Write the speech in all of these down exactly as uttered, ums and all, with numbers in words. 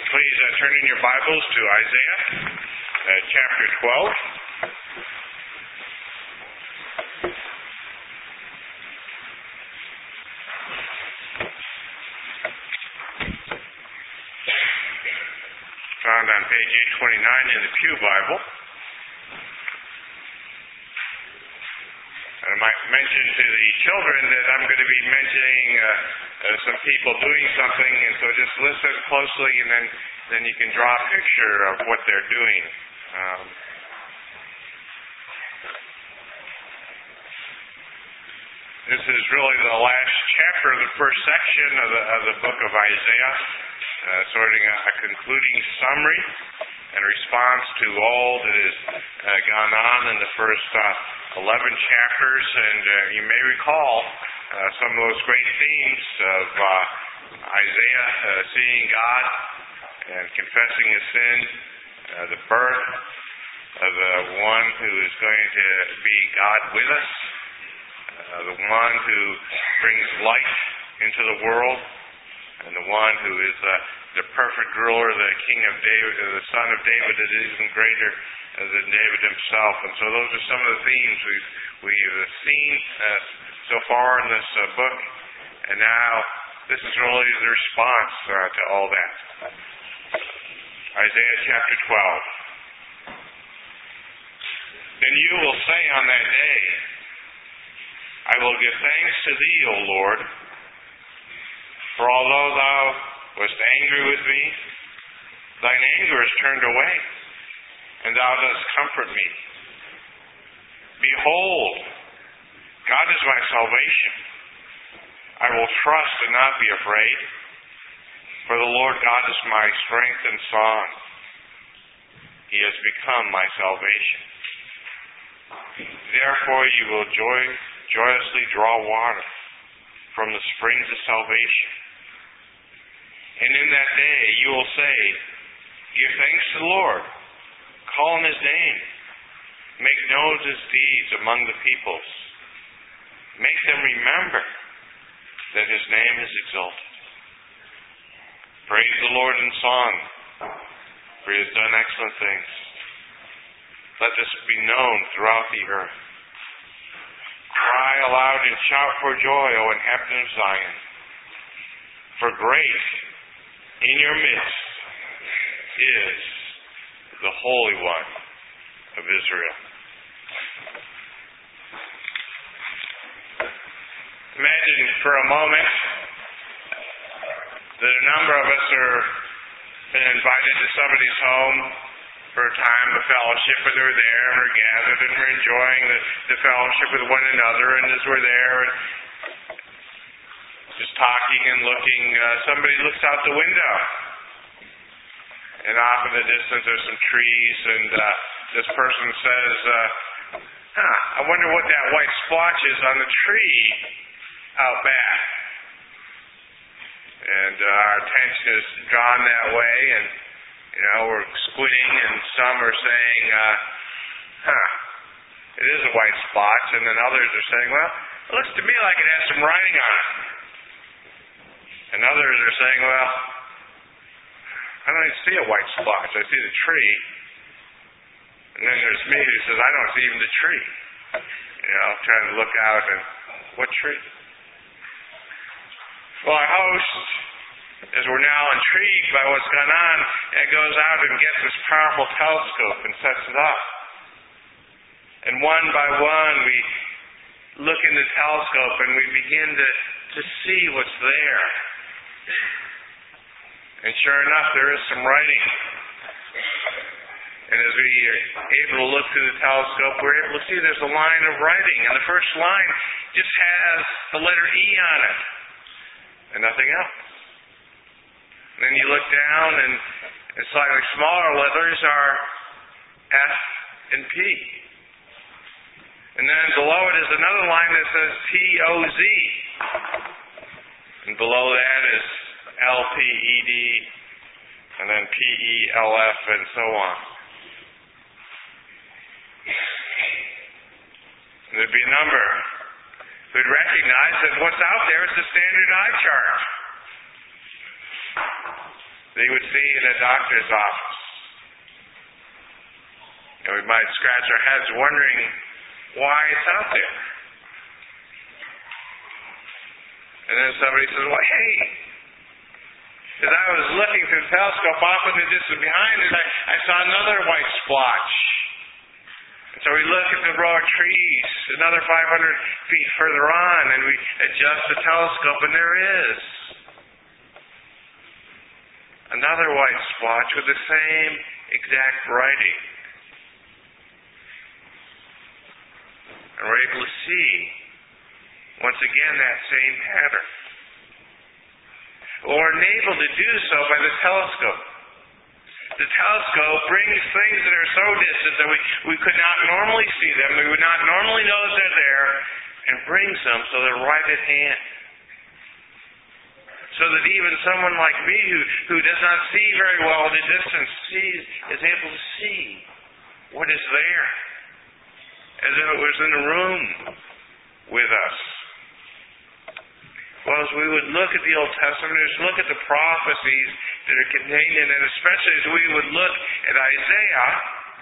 Please uh, turn in your Bibles to Isaiah uh, chapter twelve. Found on page eight twenty-nine in the Pew Bible. I might mention to the children that I'm going to be mentioning uh, uh, some people doing something, and so just listen closely, and then, then you can draw a picture of what they're doing. Um, this is really the last chapter of the first section of the, of the book of Isaiah, uh, sort of a, a concluding summary in response to all that has uh, gone on in the first uh, eleven chapters. And uh, you may recall uh, some of those great themes of uh, Isaiah uh, seeing God and confessing his sin, uh, the birth of the one who is going to be God with us, uh, the one who brings light into the world, and the one who is uh, the perfect ruler, the King of David, uh, the Son of David, that isn't greater uh, than David himself. And so those are some of the themes we've we've seen uh, so far in this uh, book. And now this is really the response uh, to all that. Isaiah chapter twelve. Then you will say on that day, I will give thanks to thee, O Lord, for although thou wast angry with me, thine anger is turned away, and thou dost comfort me. Behold, God is my salvation. I will trust and not be afraid, for the Lord God is my strength and song. He has become my salvation. Therefore you will joy, joyously draw water from the springs of salvation. And in that day you will say, give thanks to the Lord, call on his name, make known his deeds among the peoples, make them remember that his name is exalted. Praise the Lord in song, for he has done excellent things. Let this be known throughout the earth. Cry aloud and shout for joy, O inhabitant of Zion, for great in your midst is the Holy One of Israel. Imagine for a moment that a number of us are been invited to somebody's home for a time of fellowship, and we're there and we're gathered and we're enjoying the, the fellowship with one another, and as we're there and just talking and looking, uh, somebody looks out the window, and off in the distance there's some trees, and uh, this person says, uh, huh, I wonder what that white splotch is on the tree out back. And uh, our attention is drawn that way, and you know, we're squinting, and some are saying, uh, huh, it is a white spot, and then others are saying, well, it looks to me like it has some writing on it. And others are saying, well, I don't even see a white splotch. I see the tree. And then there's me who says, I don't see even the tree. You know, trying to look out, and what tree? Well, our host, as we're now intrigued by what's gone on, and goes out and gets this powerful telescope and sets it up. And one by one, we look in the telescope and we begin to, to see what's there. And sure enough, there is some writing. And as we are able to look through the telescope, we're able to see there's a line of writing. And the first line just has the letter E on it. And nothing else. And then you look down, and, and slightly smaller letters are F and P. And then below it is another line that says P O Z. And below that is L P E D, and then P E L F, and so on. And there'd be a number who'd recognize that what's out there is the standard eye chart. that you would see in a doctor's office. And we might scratch our heads wondering why it's out there. And then somebody says, well, hey, as I was looking through the telescope off in the distance behind it, I, I saw another white splotch. And so we look at the row of trees another five hundred feet further on, and we adjust the telescope, and there is another white splotch with the same exact writing. And we're able to see, once again, that same pattern. Well, we're enabled to do so by the telescope. The telescope brings things that are so distant that we, we could not normally see them, we would not normally know that they're there, and brings them so they're right at hand. So that even someone like me who, who does not see very well at a distance sees, is able to see what is there, as if it was in the room with us. Well, as we would look at the Old Testament, as we look at the prophecies that are contained in it, especially as we would look at Isaiah,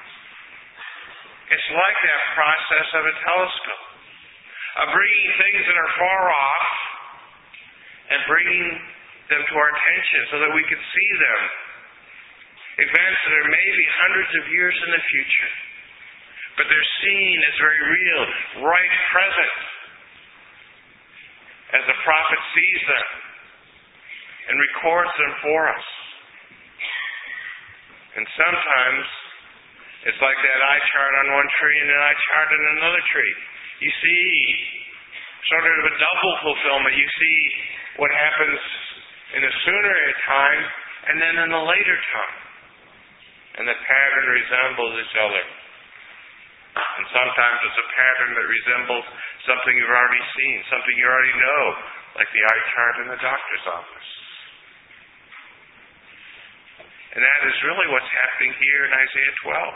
it's like that process of a telescope, of bringing things that are far off and bringing them to our attention so that we can see them. Events that are maybe hundreds of years in the future, but they're seen as very real, right present, as the prophet sees them and records them for us. And sometimes it's like that eye chart on one tree and an eye chart on another tree. You see sort of a double fulfillment. You see what happens in a sooner time and then in a later time. And the pattern resembles each other. And sometimes it's a pattern that resembles something you've already seen, something you already know, like the eye chart in the doctor's office. And that is really what's happening here in Isaiah twelve.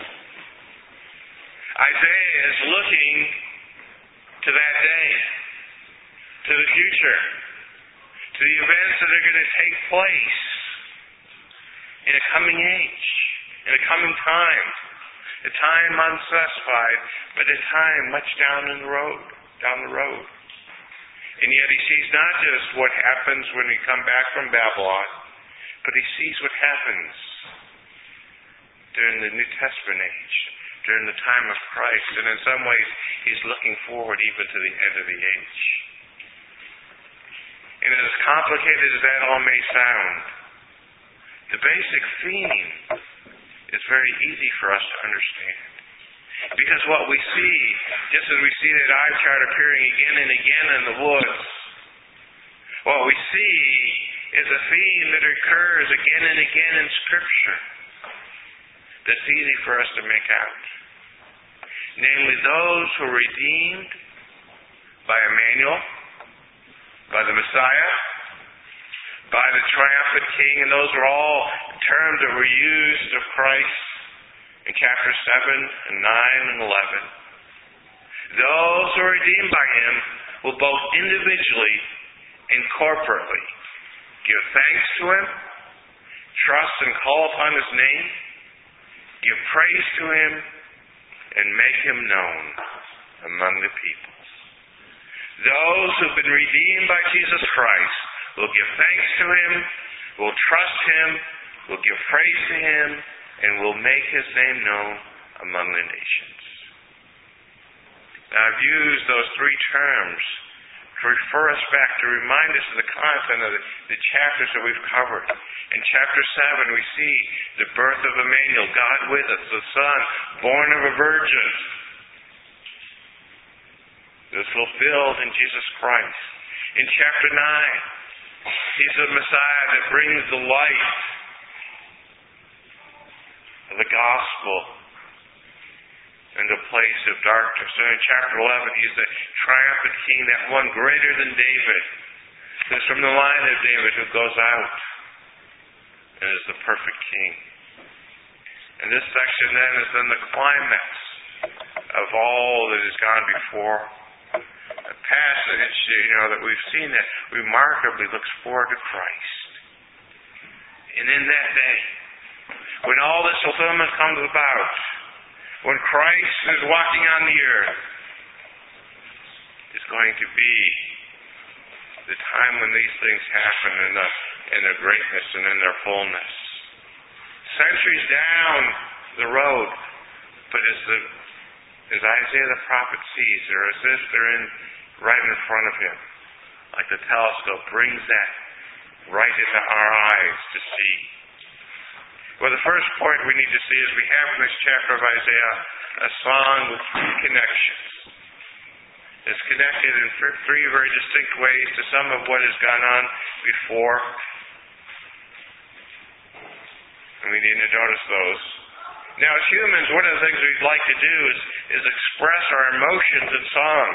Isaiah is looking to that day, to the future, to the events that are going to take place in a coming age, in a coming time. A time unspecified, but a time much down in the road, down the road. And yet he sees not just what happens when we come back from Babylon, but he sees what happens during the New Testament age, during the time of Christ. And in some ways, he's looking forward even to the end of the age. And as complicated as that all may sound, the basic theme is very easy for us to understand. Because what we see, just as we see that eye chart appearing again and again in the woods, what we see is a theme that occurs again and again in Scripture that's easy for us to make out. Namely, those who are redeemed by Emmanuel, by the Messiah, by the triumphant King, and those are all terms that were used of Christ in chapter seven and nine and eleven. Those who are redeemed by Him will both individually and corporately give thanks to Him, trust and call upon His name, give praise to Him, and make Him known among the peoples. Those who have been redeemed by Jesus Christ will give thanks to Him, will trust Him, will give praise to Him, and will make His name known among the nations. Now, I've used those three terms to refer us back, to remind us of the content of the, the chapters that we've covered. In chapter seven, we see the birth of Emmanuel, God with us, the Son, born of a virgin. It was fulfilled in Jesus Christ. In chapter nine, He's the Messiah that brings the light of the gospel into a place of darkness. And in chapter eleven, He's the triumphant King, that one greater than David, who's from the line of David, who goes out and is the perfect King. And this section then is then the climax of all that has gone before. A passage, you know, that we've seen that remarkably looks forward to Christ. In And in that day, when all this fulfillment comes about, when Christ is walking on the earth, is going to be the time when these things happen in the in their greatness and in their fullness. Centuries down the road, but as the as Isaiah the prophet sees, they're as if they're in right in front of him, like the telescope brings that right into our eyes to see. Well, the first point we need to see is we have in this chapter of Isaiah a song with three connections. It's connected in three very distinct ways to some of what has gone on before. And we need to notice those. Now, as humans, one of the things we'd like to do is, is express our emotions in song.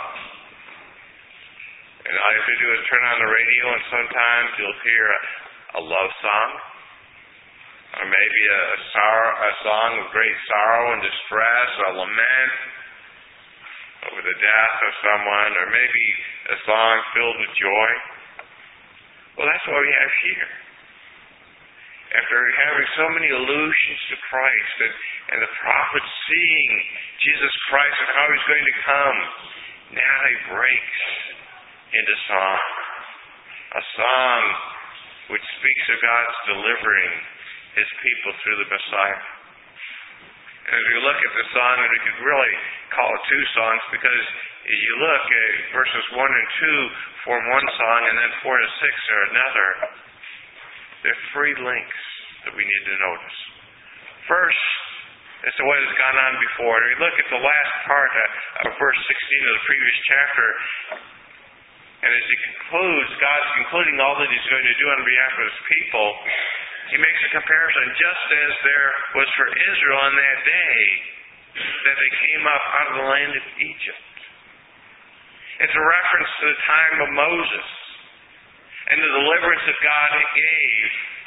And all you have to do is turn on the radio, and sometimes you'll hear a, a love song, or maybe a, a, sorrow, a song of great sorrow and distress, a lament over the death of someone, or maybe a song filled with joy. Well, that's what we have here. After having so many allusions to Christ and, and the prophets seeing Jesus Christ and how he's going to come, now he breaks into song. A song which speaks of God's delivering his people through the Messiah. And as we look at the song, and we could really call it two songs, because as you look at verses one and two form one song, and then four to six are another. There are three links that we need to notice. First, as to what has gone on before. And we look at the last part of verse sixteen of the previous chapter, and as he concludes, God's concluding all that he's going to do on behalf of his people, he makes a comparison just as there was for Israel on that day that they came up out of the land of Egypt. It's a reference to the time of Moses and the deliverance that God gave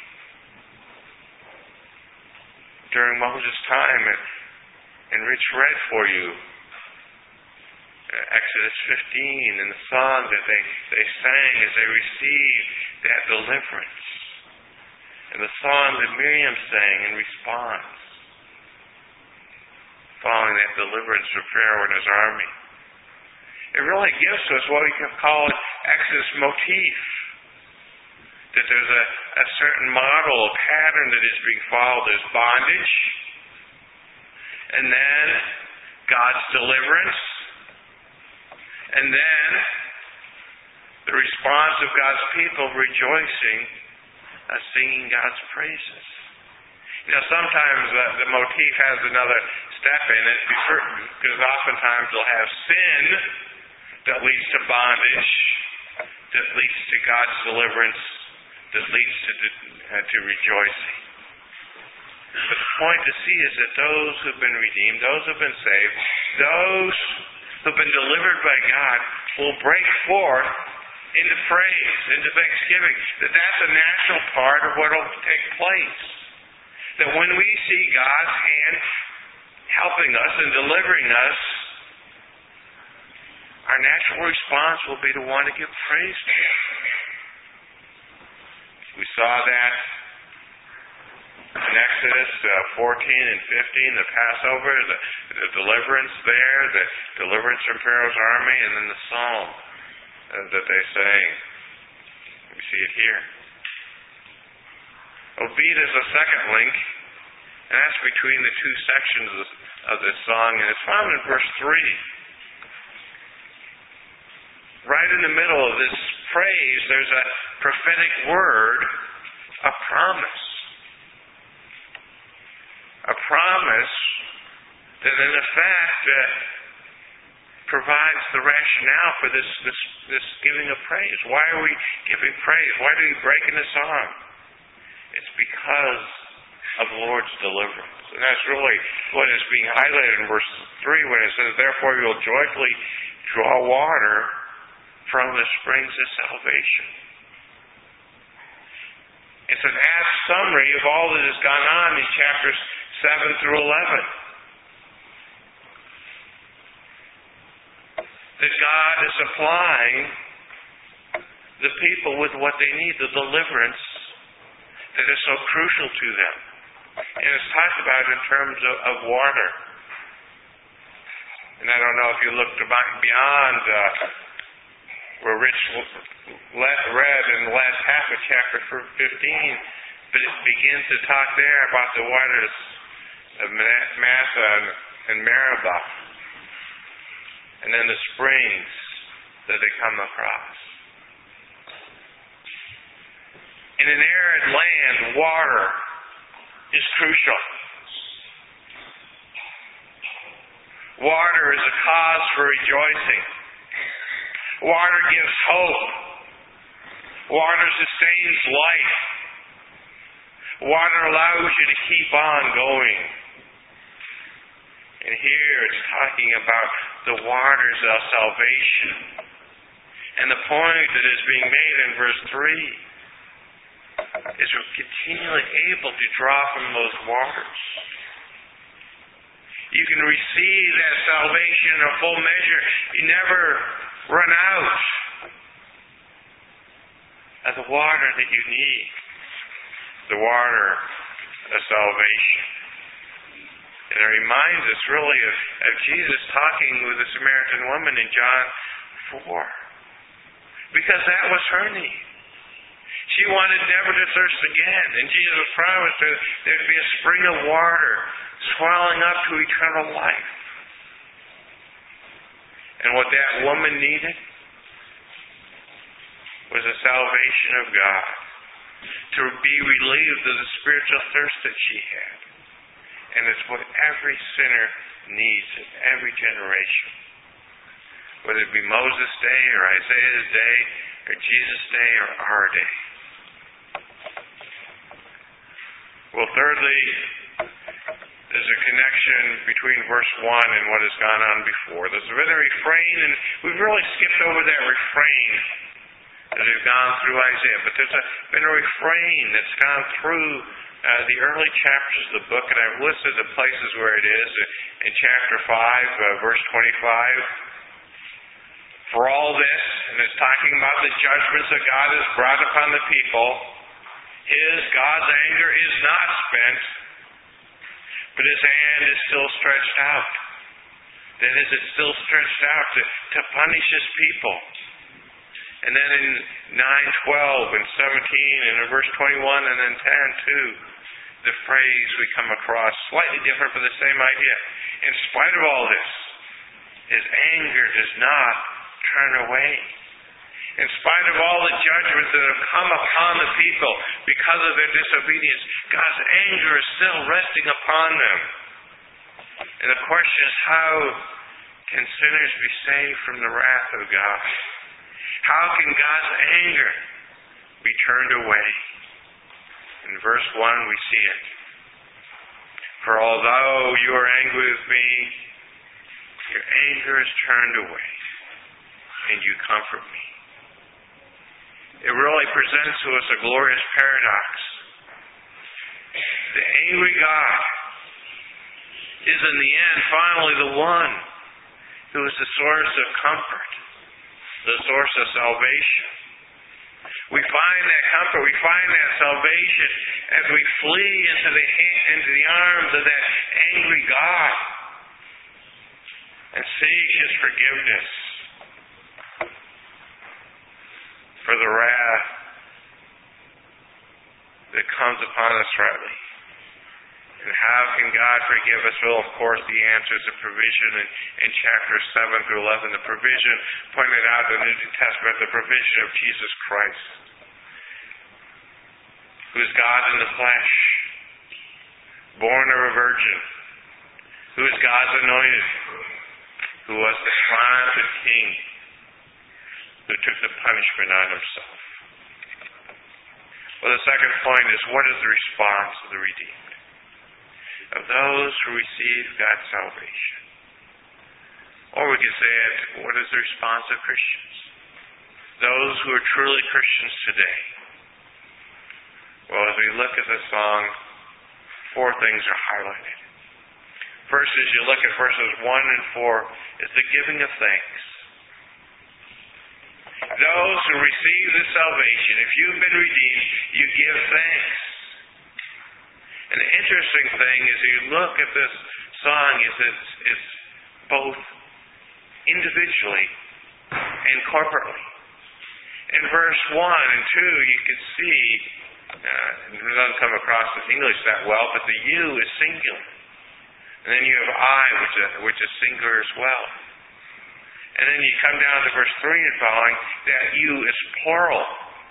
during Moses' time. And, and Rich read for you uh, Exodus fifteen and the song that they, they sang as they received that deliverance. And the song that Miriam sang in response, following that deliverance from Pharaoh and his army. It really gives to us what we can call an Exodus motif. That there's a, a certain model, a pattern that is being followed. There's bondage, and then God's deliverance, and then the response of God's people rejoicing, uh, singing God's praises. You know, sometimes uh, the motif has another step in it, because oftentimes they'll have sin that leads to bondage, that leads to God's deliverance, that leads to uh, to rejoicing. But the point to see is that those who've been redeemed, those who've been saved, those who've been delivered by God will break forth into praise, into thanksgiving. That that's a natural part of what will take place. That when we see God's hand helping us and delivering us, our natural response will be to want to give praise to Him. We saw that in Exodus uh, fourteen and fifteen, the Passover, the, the deliverance there, the deliverance from Pharaoh's army, and then the psalm uh, that they sang. We see it here. Obed is a second link, and that's between the two sections of, of this song, and it's found in verse three. Right in the middle of this praise, there's a prophetic word, a promise. A promise that in effect uh, provides the rationale for this, this, this giving of praise. Why are we giving praise? Why do we break into song? It's because of the Lord's deliverance. And that's really what is being highlighted in verse three when it says, therefore you will joyfully draw water from the springs of salvation. It's an apt summary of all that has gone on in chapters seven through eleven. That God is supplying the people with what they need, the deliverance that is so crucial to them. And it's talked about in terms of, of water. And I don't know if you looked beyond uh, where Rich read in the last half of chapter fifteen, but it begins to talk there about the waters of Massa and Meribah, and then the springs that they come across. In an arid land, water is crucial. Water is a cause for rejoicing. Water gives hope. Water sustains life. Water allows you to keep on going. And here it's talking about the waters of salvation. And the point that is being made in verse three is we're continually able to draw from those waters. You can receive that salvation in a full measure. You never run out of the water that you need. The water of salvation. And it reminds us really of, of Jesus talking with the Samaritan woman in John four. Because that was her need. She wanted never to thirst again. And Jesus promised her there would be a spring of water swelling up to eternal life. And what that woman needed was the salvation of God. To be relieved of the spiritual thirst that she had. And it's what every sinner needs in every generation. Whether it be Moses' day or Isaiah's day or Jesus' day or our day. Well, thirdly, there's a connection between verse one and what has gone on before. There's been a refrain, and we've really skipped over that refrain as we've gone through Isaiah. But there's a, been a refrain that's gone through uh, the early chapters of the book, and I've listed the places where it is. In chapter five, uh, verse twenty-five, for all this, and it's talking about the judgments that God has brought upon the people, His, God's anger is not spent, but His hand is still stretched out. That is, it's still stretched out to, to punish His people. And then in nine, twelve, and seventeen, and in verse twenty-one, and then ten, too, the phrase we come across, slightly different but the same idea. In spite of all this, His anger does not turn away. In spite of all the judgments that have come upon the people because of their disobedience, God's anger is still resting upon them. And the question is, how can sinners be saved from the wrath of God? How can God's anger be turned away? In verse one we see it. For although you are angry with me, your anger is turned away, and you comfort me. It really presents to us a glorious paradox. The angry God is in the end finally the one who is the source of comfort, the source of salvation. We find that comfort, we find that salvation as we flee into the into the arms of that angry God and seek His forgiveness for the wrath that comes upon us rightly. And how can God forgive us? Well, of course, the answer is the provision in, in chapters seven through eleven. The provision pointed out in the New Testament, the provision of Jesus Christ, who is God in the flesh, born of a virgin, who is God's anointed, who was the triumphant King, who took the punishment on Himself. Well, the second point is, what is the response of the redeemed? Of those who receive God's salvation. Or we could say it, what is the response of Christians? Those who are truly Christians today. Well, as we look at this song, four things are highlighted. First, as you look at verses one and four, is the giving of thanks. Those who receive the salvation, if you've been redeemed, you give thanks. interesting thing is you look at this song is it's, it's both individually and corporately. In verse one and two, you can see, uh, it doesn't come across as English that well, but the you is singular. And then you have I, which is, which is singular as well. And then you come down to verse three and following, that you is plural.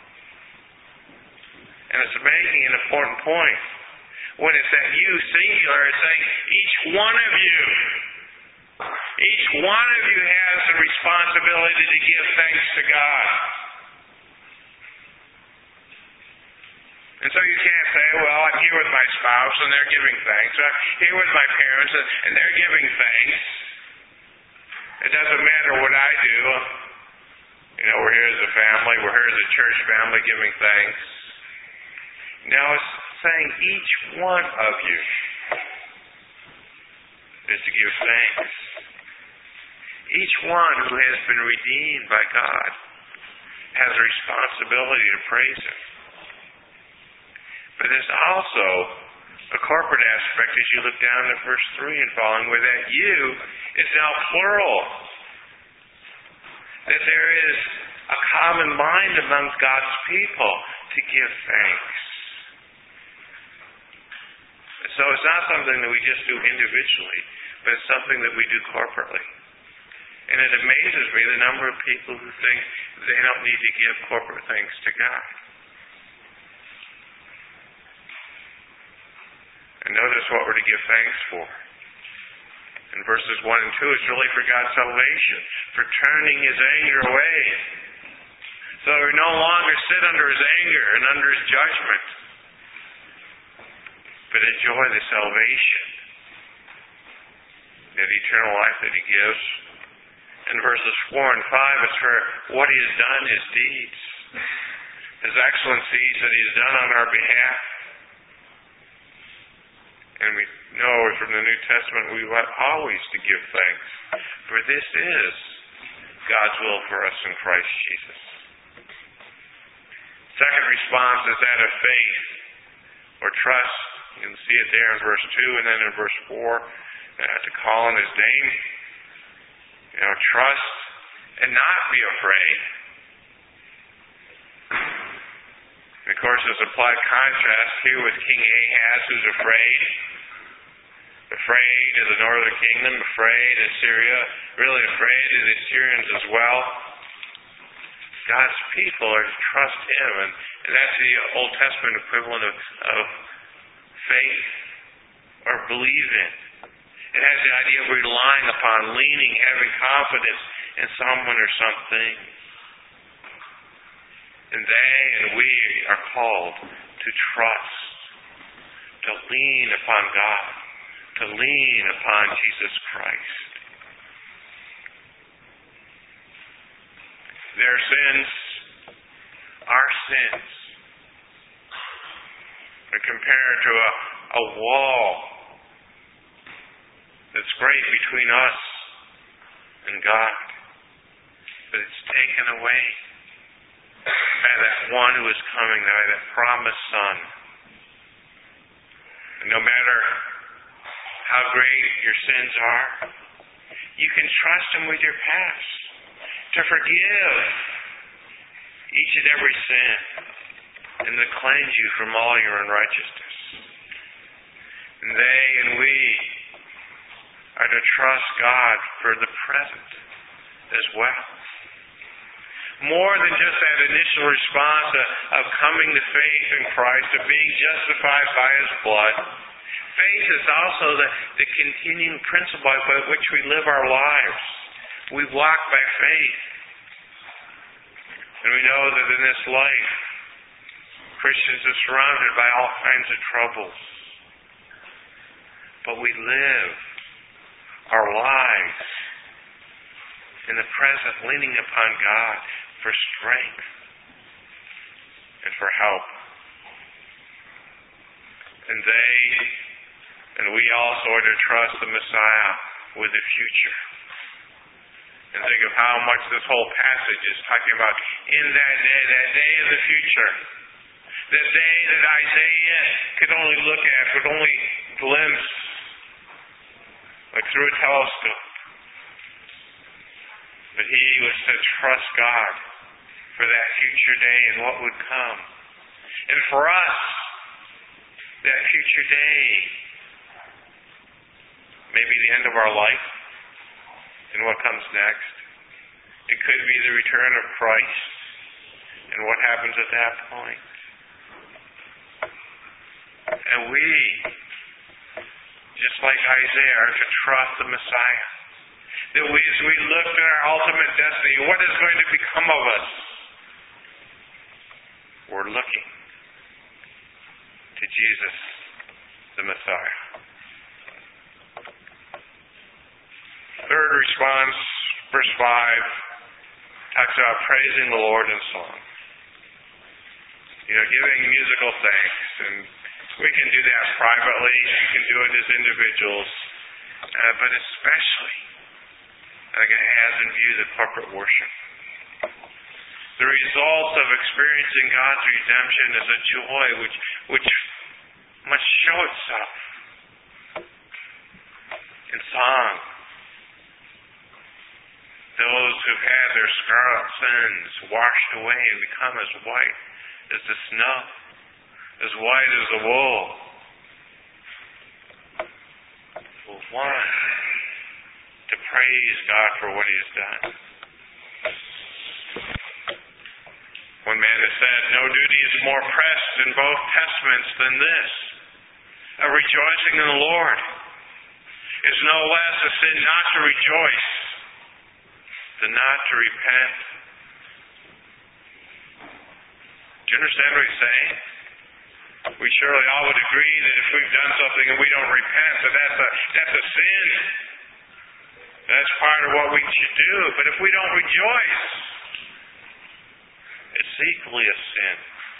And it's making an important point. When it's that you singular, it's saying each one of you, each one of you has the responsibility to give thanks to God. And so you can't say, well, I'm here with my spouse and they're giving thanks. Or I'm here with my parents and they're giving thanks. It doesn't matter what I do. You know, we're here as a family. We're here as a church family giving thanks. Now it's saying each one of you is to give thanks. Each one who has been redeemed by God has a responsibility to praise Him. But there's also a corporate aspect as you look down at verse three and following, where that you is now plural. That there is a common mind among God's people to give thanks. So it's not something that we just do individually, but it's something that we do corporately. And it amazes me the number of people who think they don't need to give corporate thanks to God. And notice what we're to give thanks for. In verses one and two, it's really for God's salvation, for turning His anger away. So we no longer sit under His anger and under His judgment, but enjoy the salvation, that eternal life that He gives. In verses four and five, it's for what He has done, His deeds, His excellencies that He has done on our behalf. And we know from the New Testament we ought always to give thanks, for this is God's will for us in Christ Jesus. Second response is that of faith or trust. You can see it there in verse two and then in verse four, uh, to call on His name. You know, trust and not be afraid. And of course, there's applied contrast here with King Ahaz, who's afraid. Afraid of the northern kingdom, afraid of Syria, really afraid of the Assyrians as well. God's people are to trust Him, and, and that's the Old Testament equivalent of, of faith or believing. It has the idea of relying upon, leaning, having confidence in someone or something. And they and we are called to trust, to lean upon God, to lean upon Jesus Christ. Their sins, our sins, are compared to a, a wall that's great between us and God. But it's taken away by that one who is coming, by that promised Son. And no matter how great your sins are, you can trust Him with your past to forgive each and every sin and to cleanse you from all your unrighteousness. And they and we are to trust God for the present as well. More than just that initial response of, of coming to faith in Christ, of being justified by His blood, faith is also the, the continuing principle by which we live our lives. We walk by faith. And we know that in this life, Christians are surrounded by all kinds of troubles. But we live our lives in the present, leaning upon God for strength and for help. And they and we also are to trust the Messiah with the future. And think of how much this whole passage is talking about in that day, that day of the future. That day that Isaiah could only look at, could only glimpse, like through a telescope. But he was to trust God for that future day and what would come. And for us, that future day may be the end of our life and what comes next. It could be the return of Christ and what happens at that point. And we, just like Isaiah, are to trust the Messiah. That we, as we look at our ultimate destiny, what is going to become of us? We're looking to Jesus, the Messiah. Third response, verse five, talks about praising the Lord in song. You know, giving musical thanks. And we can do that privately. We can do it as individuals. Uh, but especially, I think it has in view the corporate worship. The result of experiencing God's redemption is a joy which, which must show itself in song. Those who've had their scarlet sins washed away and become as white as the snow, as white as the wool, will want to praise God for what He has done. One man has said, no duty is more pressed in both testaments than this, of rejoicing in the Lord. It's no less a sin not to rejoice than not to repent. Do you understand what he's saying? We surely all would agree that if we've done something and we don't repent, that that's a, that's a sin. That's part of what we should do. But if we don't rejoice, it's equally a sin.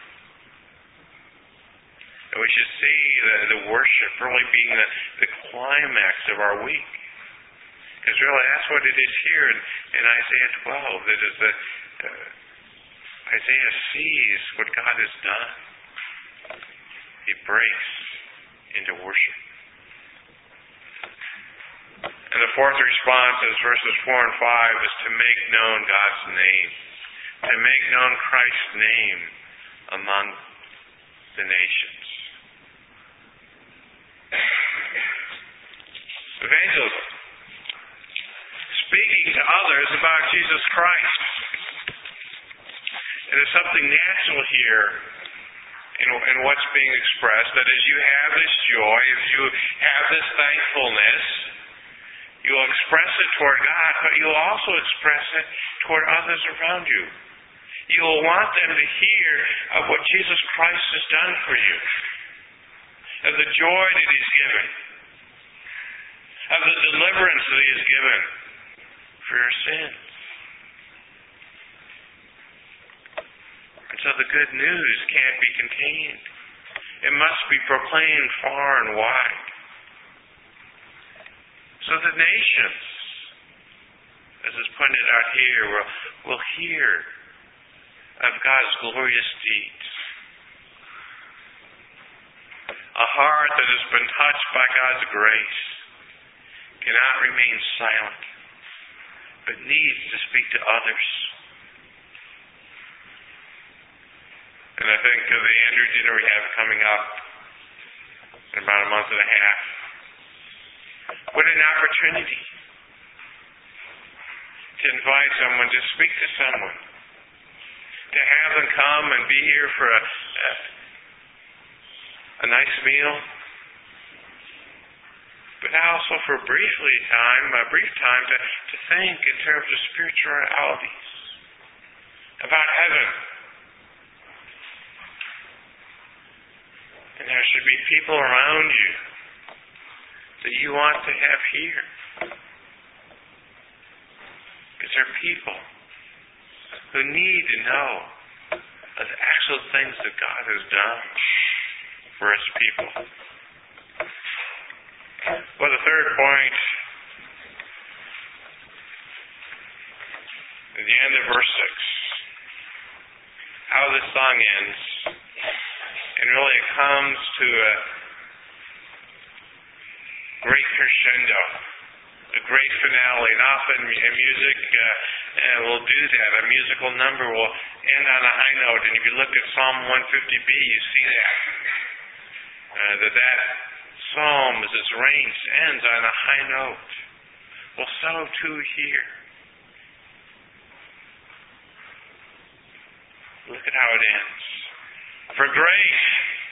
And we should see the, the worship really being the, the climax of our week. Because really that's what it is here in, in Isaiah twelve. That is the, uh, Isaiah sees what God has done. He breaks into worship. And the fourth response is verses four and five is to make known God's name. To make known Christ's name among the nations. Evangelism. Speaking to others about Jesus Christ. And there's something natural here in, in what's being expressed, that as you have this joy, as you have this thankfulness, you'll express it toward God, but you'll also express it toward others around you. You'll want them to hear of what Jesus Christ has done for you, of the joy that He's given, of the deliverance that He has given for your sins. And so the good news can't be contained. It must be proclaimed far and wide. So the nations, as is pointed out here, will, will hear of God's glorious deeds. A heart that has been touched by God's grace cannot remain silent, but needs to speak to others. And I think of the Andrew dinner we have coming up in about a month and a half. What an opportunity to invite someone, to speak to someone, to have them come and be here for a, a, a nice meal, but also for briefly time, a brief time to, to think in terms of spiritualities, about heaven. And there should be people around you that you want to have here. Because there are people who need to know of the actual things that God has done for His people. Well, the third point, at the end of verse six, how this song ends, And really it comes to a great crescendo, a great finale. And often in music uh, uh, will do that. A musical number will end on a high note. And if you look at Psalm one fifty b, you see that. Uh, that that psalm, as it's arranged, ends on a high note. Well, so too here. Look at how it ends. For great,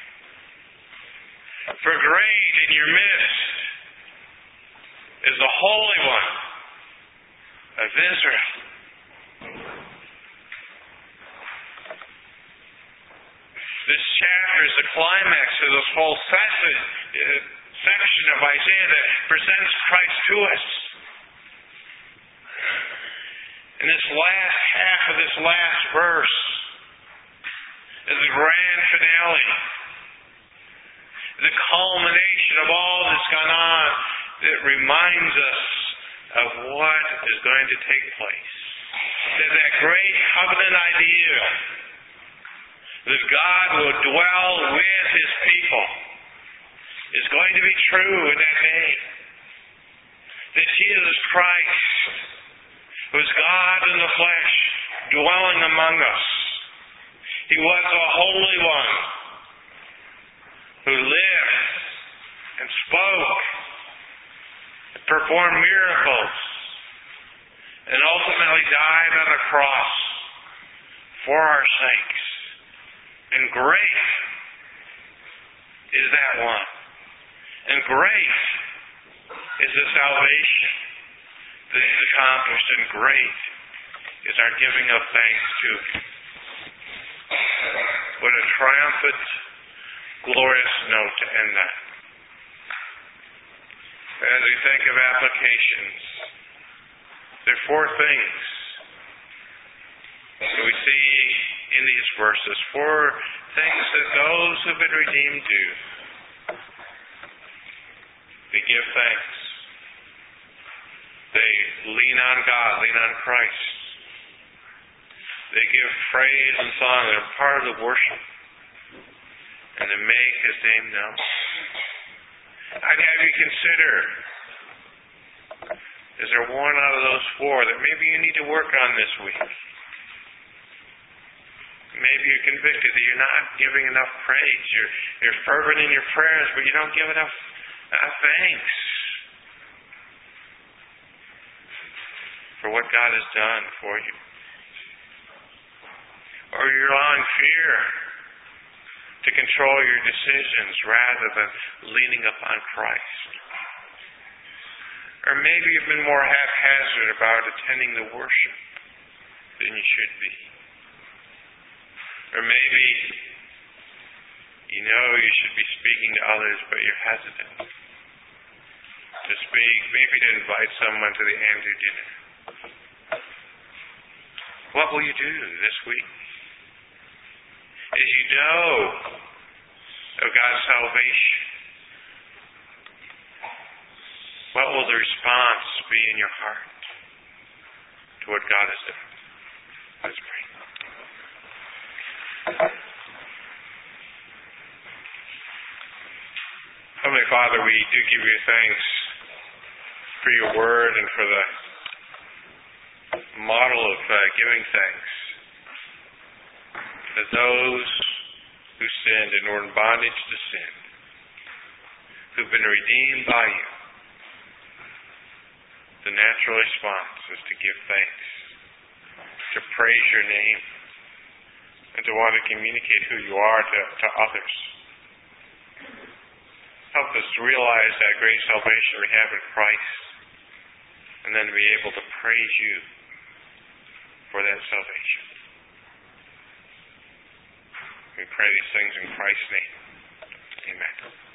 for great in your midst is the Holy One of Israel. This chapter is the climax of this whole section, uh, section of Isaiah that presents Christ to us. And this last half of this last verse is the grand finale, the culmination of all that's gone on that reminds us of what is going to take place. That that great covenant idea that God will dwell with His people is going to be true in that day. That Jesus Christ was God in the flesh, dwelling among us. He was the Holy One who lived and spoke and performed miracles and ultimately died on the cross for our sakes. And great is that one. And great is the salvation that is accomplished. And great is our giving of thanks to Him. What a triumphant, glorious note to end that. As we think of applications, there are four things that we see in these verses. Four things that those who have been redeemed do. They give thanks. They lean on God, lean on Christ. They give praise and song. They're part of the worship. And they make His name known. I'd have you consider, is there one out of those four that maybe you need to work on this week? Maybe you're convicted that you're not giving enough praise. You're, you're fervent in your prayers, but you don't give enough uh, thanks for what God has done for you. Or you're allowing fear to control your decisions rather than leaning upon Christ. Or maybe you've been more haphazard about attending the worship than you should be. Or maybe you know you should be speaking to others, but you're hesitant to speak, maybe to invite someone to the Andrew dinner. What will you do this week? As you know of God's salvation, what will the response be in your heart to what God has done? Let's pray. Heavenly Father, we do give you thanks for your word and for the model of uh, giving thanks. That those who sinned and were in bondage to sin, who've been redeemed by you, the natural response is to give thanks, to praise your name, and to want to communicate who you are to, to others. Help us to realize that great salvation we have in Christ, and then to be able to praise you for that salvation. We pray these things in Christ's name. Amen.